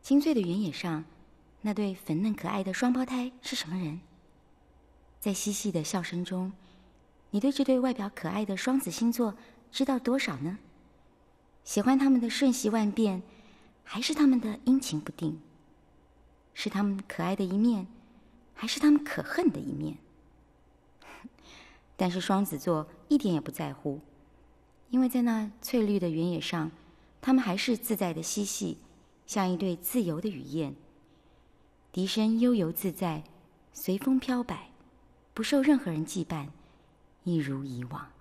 金穗的原野上，那对粉嫩可爱的双胞胎是什么人？在嬉戏的笑声中，你对这对外表可爱的双子星座知道多少呢？喜欢他们的瞬息万变，还是他们的阴晴不定？是他们可爱的一面，还是他们可恨的一面？但是双子座一点也不在乎，因为在那翠绿的原野上，他们还是自在的嬉戏，像一对自由的雨燕，笛声悠游自在，随风飘摆，不受任何人羁绊，一如以往。